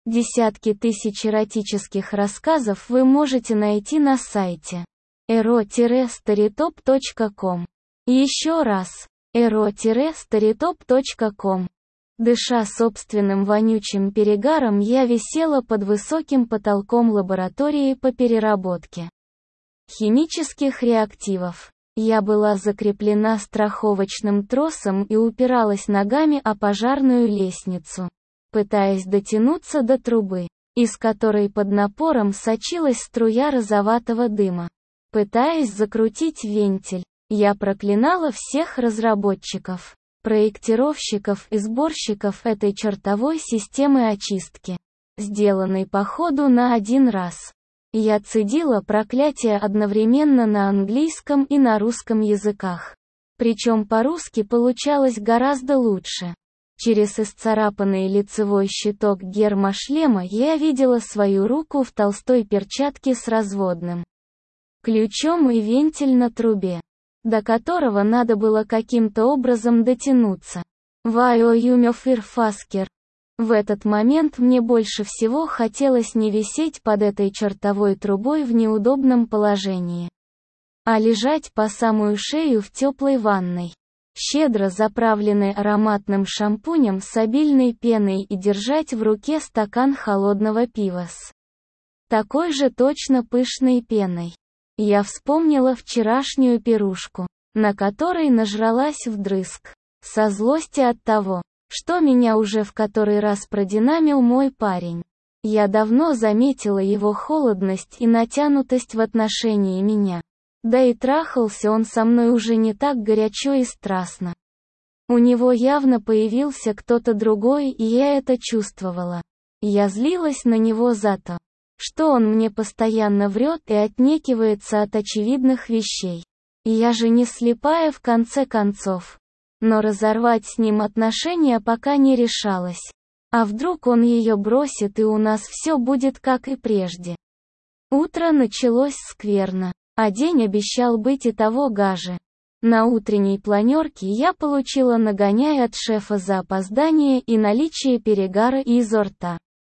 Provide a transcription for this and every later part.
Десятки тысяч эротических рассказов вы можете найти на сайте ero-storytop.com. Еще раз, ero-storytop.com. Дыша собственным вонючим перегаром, я висела под высоким потолком лаборатории по переработке химических реактивов. Я была закреплена страховочным тросом и упиралась ногами о пожарную лестницу, пытаясь дотянуться до трубы, из которой под напором сочилась струя розоватого дыма. Пытаясь закрутить вентиль, я проклинала всех разработчиков, проектировщиков и сборщиков этой чертовой системы очистки, сделанной по ходу на один раз. Я цедила проклятие одновременно на английском и на русском языках. Причем по-русски получалось гораздо лучше. Через исцарапанный лицевой щиток гермошлема я видела свою руку в толстой перчатке с разводным ключом и вентиль на трубе, до которого надо было каким-то образом дотянуться. Вайо-юмёфирфаскер. В этот момент мне больше всего хотелось не висеть под этой чертовой трубой в неудобном положении, а лежать по самую шею в теплой ванной, щедро заправленной ароматным шампунем с обильной пеной, и держать в руке стакан холодного пива с такой же точно пышной пеной. Я вспомнила вчерашнюю пирушку, на которой нажралась вдрызг, со злости от того, что меня уже в который раз продинамил мой парень. Я давно заметила его холодность и натянутость в отношении меня. Да и трахался он со мной уже не так горячо и страстно. У него явно появился кто-то другой, и я это чувствовала. Я злилась на него за то, что он мне постоянно врет и отнекивается от очевидных вещей. Я же не слепая в конце концов. Но разорвать с ним отношения пока не решалась. А вдруг он ее бросит, и у нас все будет как и прежде. Утро началось скверно, а день обещал быть и того гаже. На утренней планерке я получила нагоняй от шефа за опоздание и наличие перегара изо рта.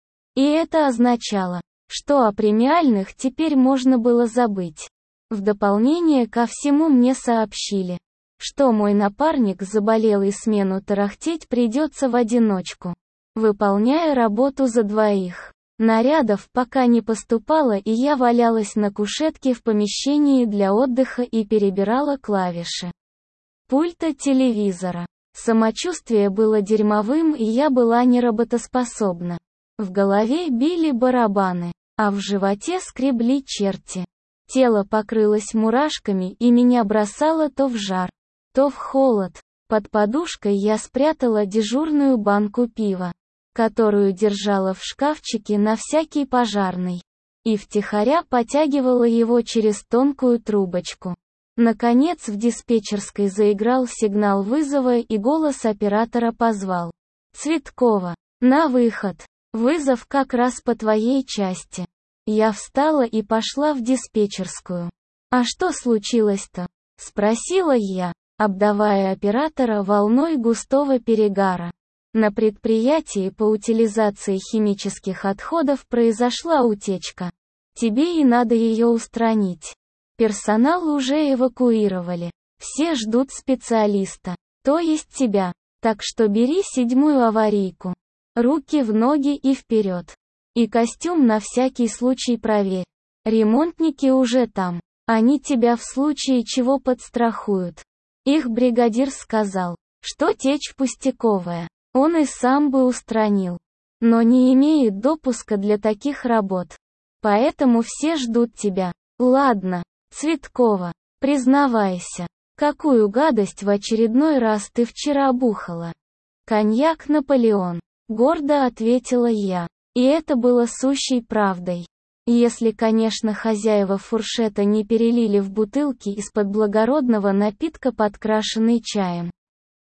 И это означало, что о премиальных теперь можно было забыть. В дополнение ко всему мне сообщили, что мой напарник заболел и смену тарахтеть придется в одиночку, выполняя работу за двоих. Нарядов пока не поступало, и я валялась на кушетке в помещении для отдыха и перебирала клавиши пульта телевизора. Самочувствие было дерьмовым, и я была неработоспособна. В голове били барабаны, а в животе скребли черти. Тело покрылось мурашками, и меня бросало то в жар, то в холод. Под подушкой я спрятала дежурную банку пива, которую держала в шкафчике на всякий пожарный, и втихаря потягивала его через тонкую трубочку. Наконец в диспетчерской заиграл сигнал вызова, и голос оператора позвал: «Цветкова, на выход. Вызов как раз по твоей части». Я встала и пошла в диспетчерскую. «А что случилось-то?» — спросила я, обдавая оператора волной густого перегара. На предприятии по утилизации химических отходов произошла утечка. Тебе и надо ее устранить. Персонал уже эвакуировали. Все ждут специалиста, то есть тебя. Так что бери 7-ю аварийку. Руки в ноги и вперед. И костюм на всякий случай проверь. Ремонтники уже там. Они тебя в случае чего подстрахуют. Их бригадир сказал, что течь пустяковая. Он и сам бы устранил. Но не имеет допуска для таких работ. Поэтому все ждут тебя. Ладно, Цветкова, признавайся, какую гадость в очередной раз ты вчера бухала? Коньяк «Наполеон», гордо ответила я. И это было сущей правдой. Если, конечно, хозяева фуршета не перелили в бутылки из-под благородного напитка, подкрашенный чаем.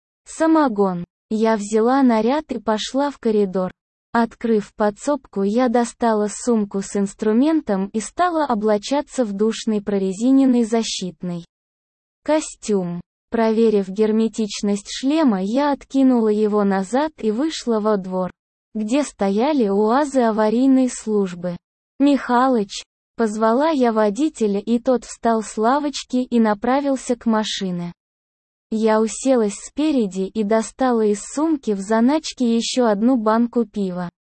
Самогон. Я взяла наряд и пошла в коридор. Открыв подсобку, я достала сумку с инструментом и стала облачаться в душный прорезиненный защитный костюм. Проверив герметичность шлема, я откинула его назад и вышла во двор. где стояли УАЗы аварийной службы. «Михалыч!» — позвала я водителя, и тот встал с лавочки и направился к машине. Я уселась спереди и достала из сумки в заначке еще одну банку пива.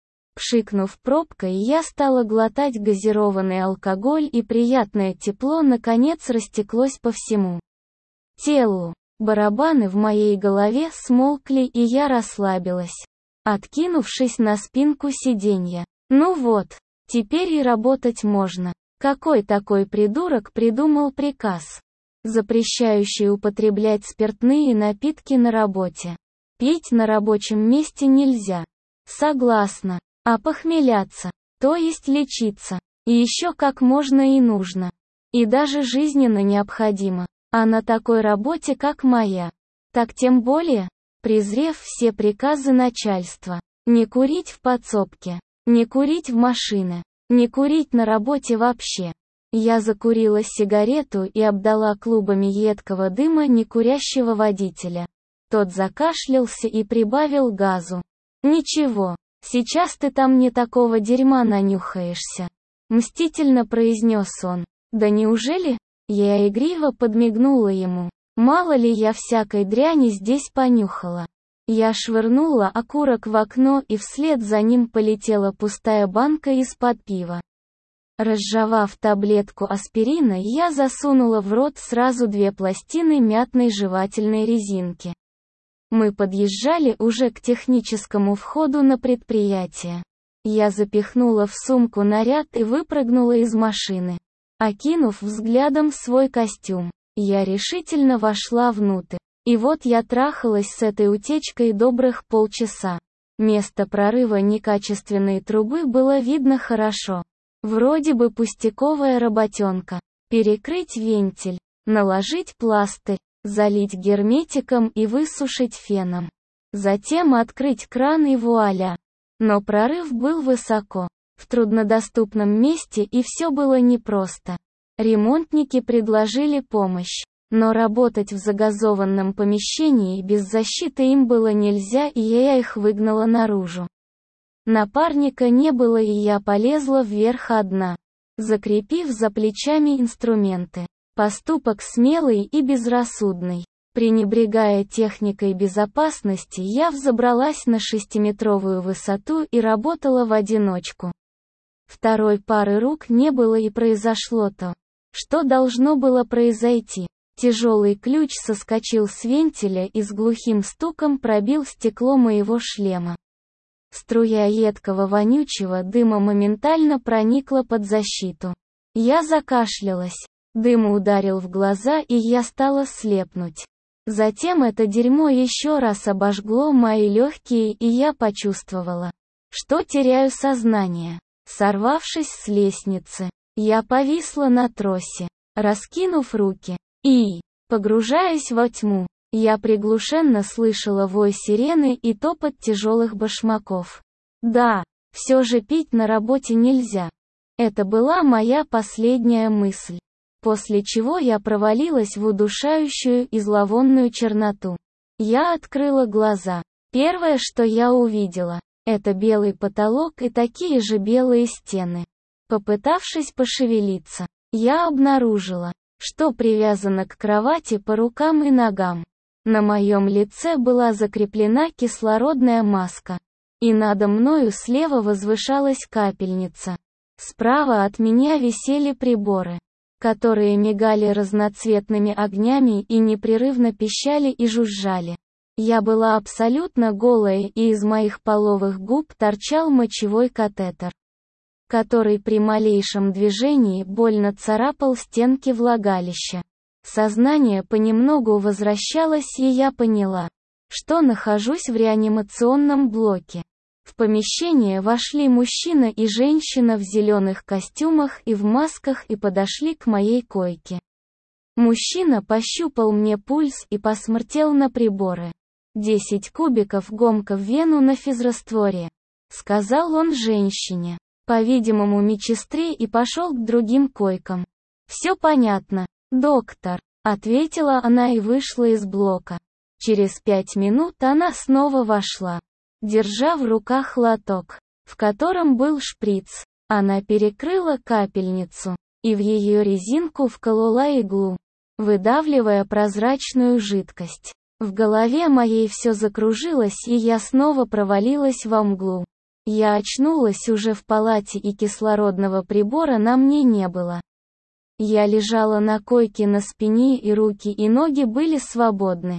Пшикнув пробкой, я стала глотать газированный алкоголь, и приятное тепло наконец растеклось по всему телу. Барабаны в моей голове смолкли, и я расслабилась, откинувшись на спинку сиденья. Ну вот, теперь и работать можно. Какой такой придурок придумал приказ, запрещающий употреблять спиртные напитки на работе? Пить на рабочем месте нельзя. Согласна. А похмеляться, то есть лечиться, и еще как можно и нужно. И даже жизненно необходимо. А на такой работе, как моя, так тем более. Презрев все приказы начальства, не курить в подсобке, не курить в машине, не курить на работе вообще, я закурила сигарету и обдала клубами едкого дыма некурящего водителя. Тот закашлялся и прибавил газу. «Ничего, сейчас ты там не такого дерьма нанюхаешься», — мстительно произнес он. «Да неужели?» Я игриво подмигнула ему. Мало ли я всякой дряни здесь понюхала. Я швырнула окурок в окно, и вслед за ним полетела пустая банка из-под пива. Разжевав таблетку аспирина, я засунула в рот сразу 2 пластины мятной жевательной резинки. Мы подъезжали уже к техническому входу на предприятие. Я запихнула в сумку наряд и выпрыгнула из машины. Окинув взглядом свой костюм, я решительно вошла внутрь. И вот я трахалась с этой утечкой добрых полчаса. Место прорыва некачественной трубы было видно хорошо. Вроде бы пустяковая работенка. Перекрыть вентиль, наложить пластырь, залить герметиком и высушить феном. Затем открыть кран, и вуаля. Но прорыв был высоко, в труднодоступном месте, и все было непросто. Ремонтники предложили помощь, но работать в загазованном помещении без защиты им было нельзя, и я их выгнала наружу. Напарника не было, и я полезла вверх одна, закрепив за плечами инструменты. Поступок смелый и безрассудный. Пренебрегая техникой безопасности, я взобралась на 6-метровую высоту и работала в одиночку. Второй пары рук не было, и произошло то, что должно было произойти. Тяжелый ключ соскочил с вентиля и с глухим стуком пробил стекло моего шлема. Струя едкого вонючего дыма моментально проникла под защиту. Я закашлялась. Дым ударил в глаза, и я стала слепнуть. Затем это дерьмо еще раз обожгло мои легкие, и я почувствовала, что теряю сознание. Сорвавшись с лестницы, я повисла на тросе, раскинув руки, и, погружаясь во тьму, я приглушенно слышала вой сирены и топот тяжелых башмаков. Да, все же пить на работе нельзя. Это была моя последняя мысль. После чего я провалилась в удушающую и зловонную черноту. Я открыла глаза. Первое, что я увидела, это белый потолок и такие же белые стены. Попытавшись пошевелиться, я обнаружила, что привязана к кровати по рукам и ногам. На моем лице была закреплена кислородная маска. И надо мною слева возвышалась капельница. Справа от меня висели приборы, которые мигали разноцветными огнями и непрерывно пищали и жужжали. Я была абсолютно голая, и из моих половых губ торчал мочевой катетер, который при малейшем движении больно царапал стенки влагалища. Сознание понемногу возвращалось, и я поняла, что нахожусь в реанимационном блоке. В помещение вошли мужчина и женщина в зеленых костюмах и в масках и подошли к моей койке. Мужчина пощупал мне пульс и посмотрел на приборы. 10 кубиков гомка в вену на физрастворе, сказал он женщине, по-видимому медсестре, и пошел к другим койкам. Все понятно, доктор, ответила она и вышла из блока. Через 5 минут она снова вошла. держа в руках лоток, в котором был шприц. Она перекрыла капельницу, и в ее резинку вколола иглу, выдавливая прозрачную жидкость. В голове моей все закружилось, и я снова провалилась во мглу. Я очнулась уже в палате, и кислородного прибора на мне не было. Я лежала на койке на спине, и руки и ноги были свободны.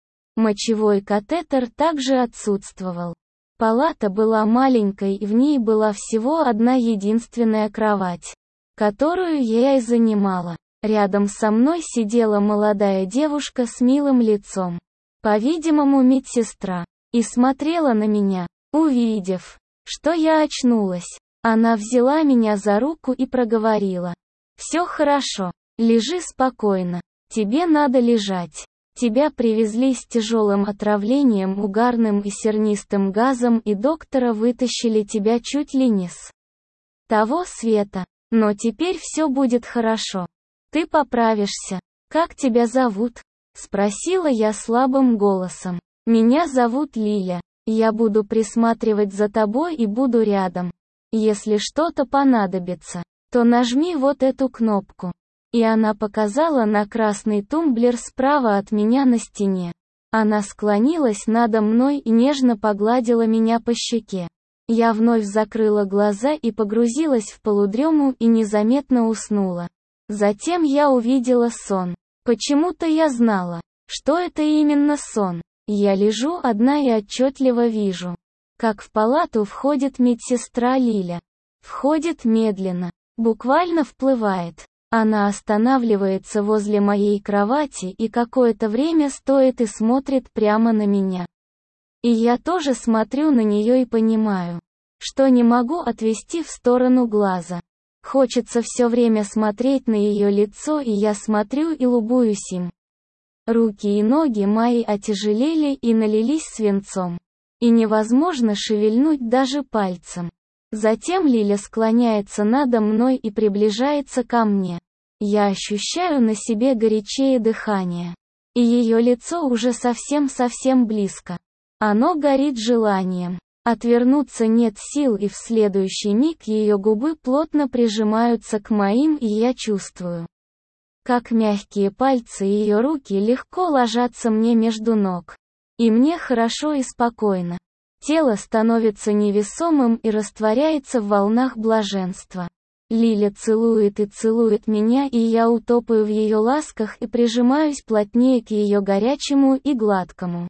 Мочевой катетер также отсутствовал. Палата была маленькой, и в ней была всего одна единственная кровать, которую я и занимала. Рядом со мной сидела молодая девушка с милым лицом, по-видимому, медсестра, и смотрела на меня. Увидев, что я очнулась, она взяла меня за руку и проговорила: «Все хорошо, лежи спокойно, тебе надо лежать. Тебя привезли с тяжелым отравлением угарным и сернистым газом, и доктора вытащили тебя чуть ли не с того света. Но теперь все будет хорошо. Ты поправишься. Как тебя зовут?» — спросила я слабым голосом. «Меня зовут Лиля. Я буду присматривать за тобой и буду рядом. Если что-то понадобится, то нажми вот эту кнопку». И она показала на красный тумблер справа от меня на стене. Она склонилась надо мной и нежно погладила меня по щеке. Я вновь закрыла глаза и погрузилась в полудрему и незаметно уснула. Затем я увидела сон. Почему-то я знала, что это именно сон. Я лежу одна и отчетливо вижу, как в палату входит медсестра Лиля. Входит медленно, буквально вплывает. Она останавливается возле моей кровати и какое-то время стоит и смотрит прямо на меня. И я тоже смотрю на нее и понимаю, что не могу отвести в сторону глаза. Хочется все время смотреть на ее лицо, и я смотрю и любуюсь им. Руки и ноги мои отяжелели и налились свинцом. И невозможно шевельнуть даже пальцем. Затем Лиля склоняется надо мной и приближается ко мне. Я ощущаю на себе горячее дыхание. И ее лицо уже совсем близко. Оно горит желанием. Отвернуться нет сил, и в следующий миг ее губы плотно прижимаются к моим, и я чувствую, как мягкие пальцы ее руки легко ложатся мне между ног. И мне хорошо и спокойно. Тело становится невесомым и растворяется в волнах блаженства. Лиля целует и целует меня, и я утопаю в ее ласках и прижимаюсь плотнее к ее горячему и гладкому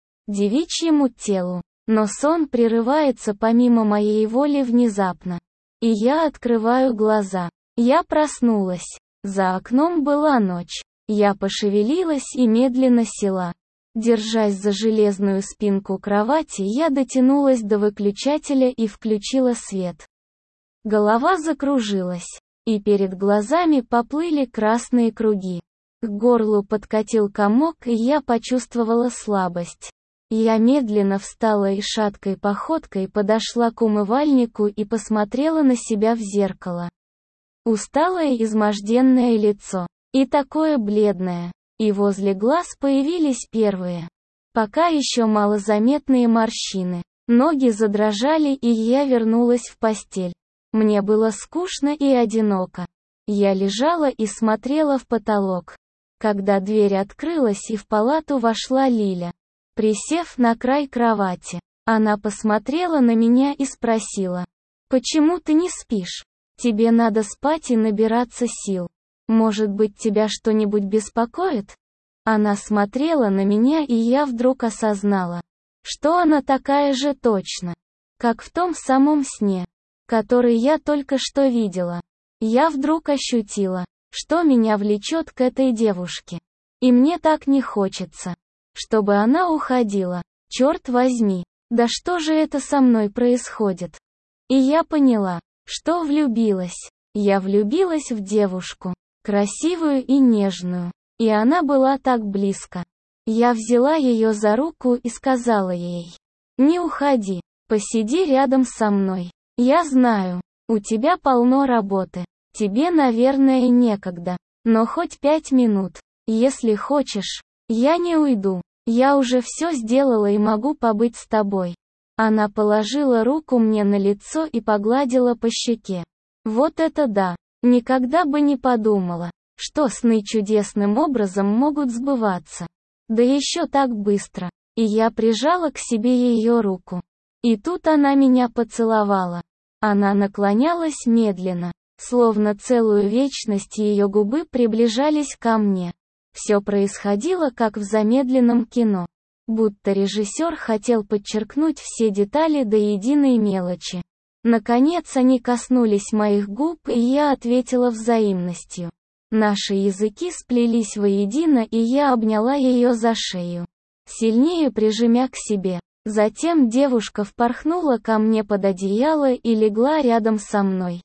девичьему телу. Но сон прерывается помимо моей воли внезапно. И я открываю глаза. Я проснулась. За окном была ночь. Я пошевелилась и медленно села. Держась за железную спинку кровати, я дотянулась до выключателя и включила свет. Голова закружилась, и перед глазами поплыли красные круги. К горлу подкатил комок, и я почувствовала слабость. Я медленно встала и шаткой походкой подошла к умывальнику и посмотрела на себя в зеркало. Усталое изможденное лицо. И такое бледное. И возле глаз появились первые, пока еще малозаметные морщины. Ноги задрожали, и я вернулась в постель. Мне было скучно и одиноко. Я лежала и смотрела в потолок. Когда дверь открылась и в палату вошла Лиля. Присев на край кровати, она посмотрела на меня и спросила: «Почему ты не спишь? Тебе надо спать и набираться сил. Может быть, тебя что-нибудь беспокоит?» Она смотрела на меня, и я вдруг осознала, что она такая же точно, как в том самом сне, который я только что видела. Я вдруг ощутила, что меня влечет к этой девушке. И мне так не хочется, чтобы она уходила. Черт возьми, да что же это со мной происходит? И я поняла, что влюбилась. Я влюбилась в девушку, красивую и нежную. И она была так близко. Я взяла ее за руку и сказала ей: «Не уходи, посиди рядом со мной. Я знаю, у тебя полно работы. Тебе, наверное, некогда. Но хоть 5 минут, если хочешь. Я не уйду. Я уже все сделала и могу побыть с тобой». Она положила руку мне на лицо и погладила по щеке. Вот это да! Никогда бы не подумала, что сны чудесным образом могут сбываться. Да еще так быстро. И я прижала к себе ее руку. И тут она меня поцеловала. Она наклонялась медленно, словно целую вечность ее губы приближались ко мне. Все происходило как в замедленном кино. Будто режиссер хотел подчеркнуть все детали до единой мелочи. Наконец они коснулись моих губ, и я ответила взаимностью. Наши языки сплелись воедино, и я обняла ее за шею, сильнее прижимя к себе. Затем девушка впорхнула ко мне под одеяло и легла рядом со мной.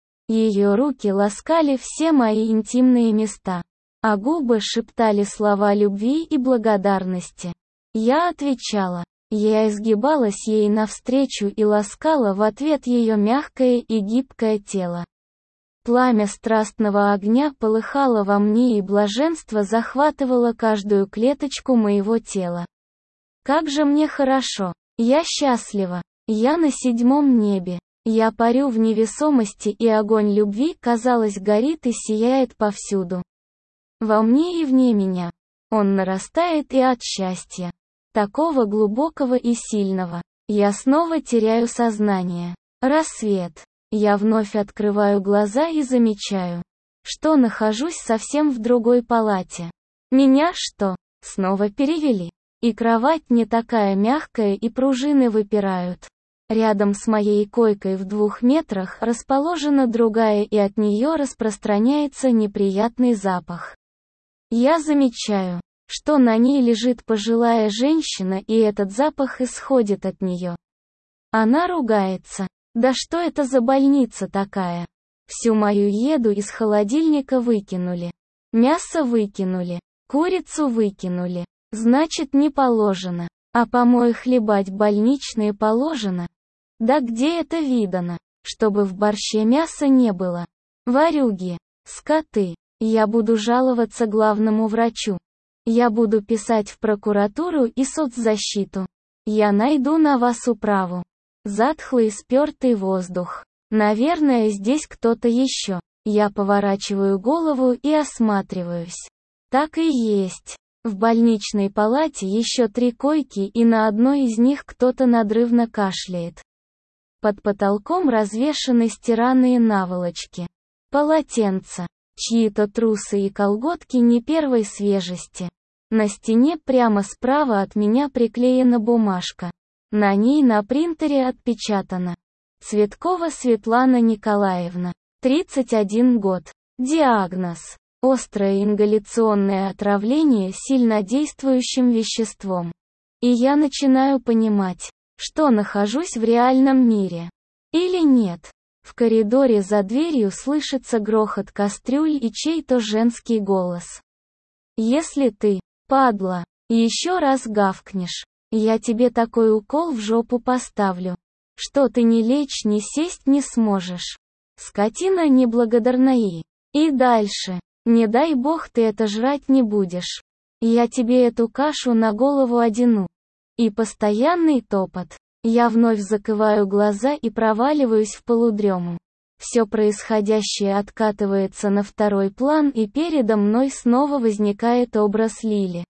Ее руки ласкали все мои интимные места, а губы шептали слова любви и благодарности. Я отвечала. Я изгибалась ей навстречу и ласкала в ответ ее мягкое и гибкое тело. Пламя страстного огня полыхало во мне, и блаженство захватывало каждую клеточку моего тела. Как же мне хорошо! Я счастлива! Я на 7-м небе! Я парю в невесомости, и огонь любви, казалось, горит и сияет повсюду. Во мне и вне меня. Он нарастает и от счастья. Такого глубокого и сильного. Я снова теряю сознание. Рассвет. Я вновь открываю глаза и замечаю, что нахожусь совсем в другой палате. Меня что, снова перевели? И кровать не такая мягкая, и пружины выпирают. Рядом с моей койкой в 2 метрах расположена другая, и от нее распространяется неприятный запах. Я замечаю, что на ней лежит пожилая женщина, и этот запах исходит от нее. Она ругается. Да что это за больница такая? Всю мою еду из холодильника выкинули. Мясо выкинули. Курицу выкинули. Значит, не положено. А помои хлебать больничные положено? Да где это видано, чтобы в борще мяса не было? Ворюги, скоты. Я буду жаловаться главному врачу. Я буду писать в прокуратуру и соцзащиту. Я найду на вас управу. Затхлый спёртый воздух. Наверное, здесь кто-то еще. Я поворачиваю голову и осматриваюсь. Так и есть. В больничной палате еще 3 койки, и на одной из них кто-то надрывно кашляет. Под потолком развешаны стиранные наволочки. Полотенца. Чьи-то трусы и колготки не первой свежести. На стене прямо справа от меня приклеена бумажка. На ней на принтере отпечатано. Цветкова Светлана Николаевна. 31 год. Диагноз. Острое ингаляционное отравление сильнодействующим веществом. И я начинаю понимать, что нахожусь в реальном мире. Или нет. В коридоре за дверью слышится грохот кастрюль и чей-то женский голос. Если ты, падла, еще раз гавкнешь, я тебе такой укол в жопу поставлю, что ты ни лечь, ни сесть не сможешь. Скотина неблагодарная. И дальше. Не дай бог ты это жрать не будешь. Я тебе эту кашу на голову одену. И постоянный топот. Я вновь закрываю глаза и проваливаюсь в полудрему. Все происходящее откатывается на второй план, и передо мной снова возникает образ Лили.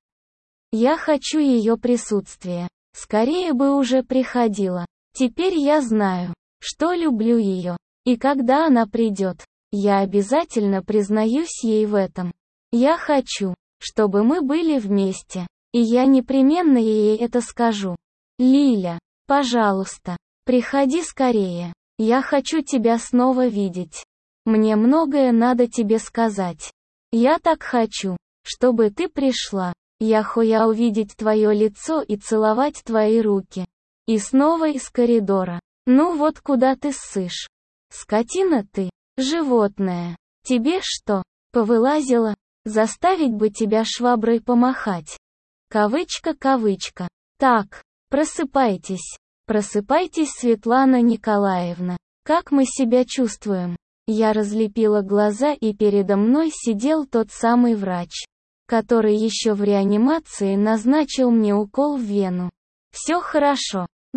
Я хочу ее присутствия. Скорее бы уже приходила. Теперь я знаю, что люблю ее. И когда она придет, я обязательно признаюсь ей в этом. Я хочу, чтобы мы были вместе. И я непременно ей это скажу. Лиля, пожалуйста, приходи скорее. Я хочу тебя снова видеть. Мне многое надо тебе сказать. Я так хочу, чтобы ты пришла. Я хочу увидеть твое лицо и целовать твои руки. И снова из коридора. Ну вот куда ты ссышь? Скотина ты, животное. Тебе что, повылазила? Заставить бы тебя шваброй помахать. Кавычка, кавычка. Так, просыпайтесь. Просыпайтесь, Светлана Николаевна. Как мы себя чувствуем? Я разлепила глаза, и передо мной сидел тот самый врач, который еще в реанимации назначил мне укол в вену. Все хорошо.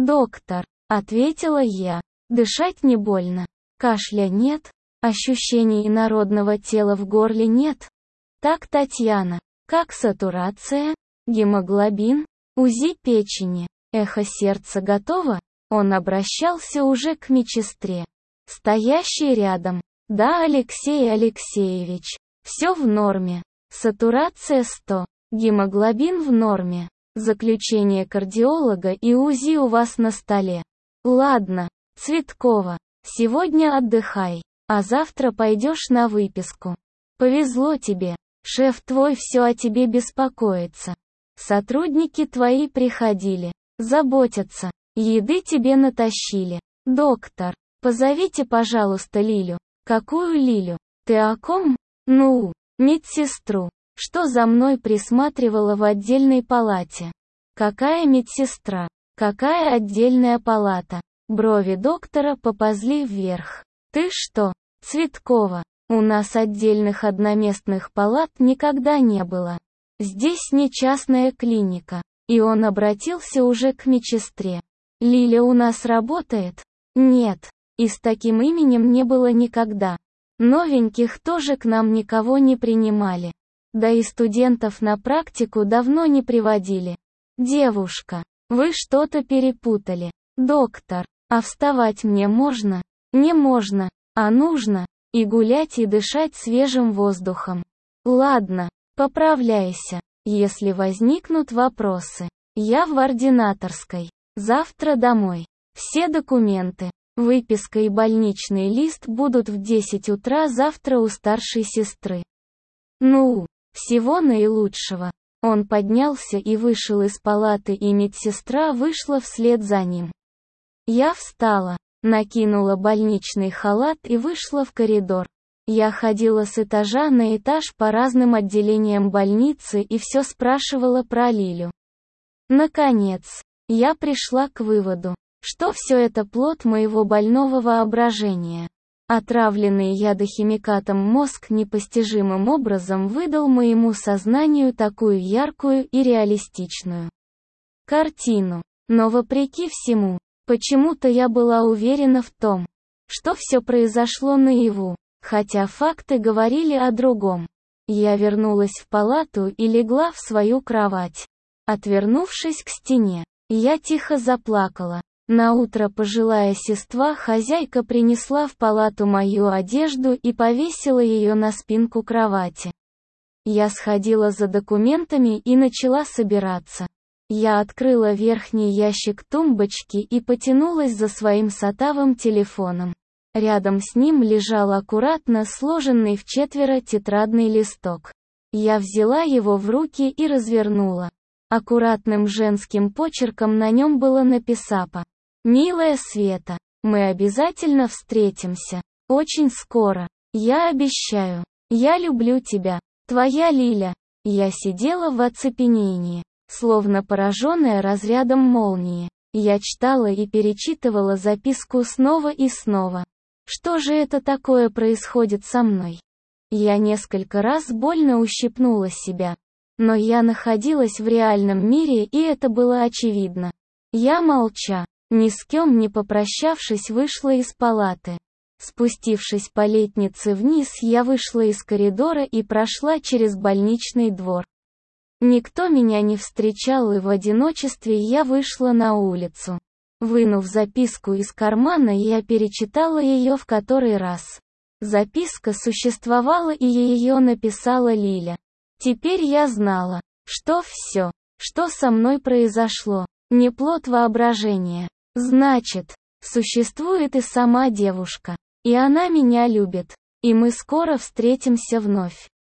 «Доктор», — ответила я, — «дышать не больно, кашля нет, ощущений инородного тела в горле нет». «Так, Татьяна, как сатурация, гемоглобин, УЗИ печени, эхо сердца готово?» Он обращался уже к медсестре, стоящей рядом. «Да, Алексей Алексеевич, все в норме. Сатурация 100, гемоглобин в норме. Заключение кардиолога и УЗИ у вас на столе. Ладно, Цветкова, сегодня отдыхай, а завтра пойдешь на выписку. Повезло тебе, шеф твой все о тебе беспокоится. Сотрудники твои приходили, заботятся, еды тебе натащили. Доктор, позовите, пожалуйста, Лилю». «Какую Лилю? Ты о ком?» «Ну, медсестру, что за мной присматривала в отдельной палате». «Какая медсестра? Какая отдельная палата?» Брови доктора поползли вверх. «Ты что, Цветкова, у нас отдельных одноместных палат никогда не было. Здесь не частная клиника». И он обратился уже к медсестре. «Лиля у нас работает?» «Нет. И с таким именем не было никогда. Новеньких тоже к нам никого не принимали. Да и студентов на практику давно не приводили. Девушка, вы что-то перепутали. Доктор, а вставать мне можно? Не можно, а нужно. И гулять, и дышать свежим воздухом. Ладно, поправляйся. Если возникнут вопросы, я в ординаторской. Завтра домой. Все документы. Выписка и больничный лист будут в 10 утра завтра у старшей сестры. Ну, всего наилучшего». Он поднялся и вышел из палаты, и медсестра вышла вслед за ним. Я встала, накинула больничный халат и вышла в коридор. Я ходила с этажа на этаж по разным отделениям больницы и все спрашивала про Лилю. Наконец, я пришла к выводу, что все это плод моего больного воображения. Отравленный ядохимикатом мозг непостижимым образом выдал моему сознанию такую яркую и реалистичную картину. Но вопреки всему, почему-то я была уверена в том, что все произошло наяву, хотя факты говорили о другом. Я вернулась в палату и легла в свою кровать. Отвернувшись к стене, я тихо заплакала. Наутро пожилая сестра-хозяйка принесла в палату мою одежду и повесила ее на спинку кровати. Я сходила за документами и начала собираться. Я открыла верхний ящик тумбочки и потянулась за своим сотовым телефоном. Рядом с ним лежал аккуратно сложенный в четверо тетрадный листок. Я взяла его в руки и развернула. Аккуратным женским почерком на нем было написано: «Милая Света, мы обязательно встретимся. Очень скоро. Я обещаю. Я люблю тебя. Твоя Лиля». Я сидела в оцепенении, словно пораженная разрядом молнии. Я читала и перечитывала записку снова и снова. Что же это такое происходит со мной? Я несколько раз больно ущипнула себя. Но я находилась в реальном мире, и это было очевидно. Я молча, ни с кем не попрощавшись, вышла из палаты. Спустившись по лестнице вниз, я вышла из коридора и прошла через больничный двор. Никто меня не встречал, и в одиночестве я вышла на улицу. Вынув записку из кармана, я перечитала ее в который раз. Записка существовала, и ее написала Лиля. Теперь я знала, что все, что со мной произошло, не плод воображения. Значит, существует и сама девушка. И она меня любит. И мы скоро встретимся вновь.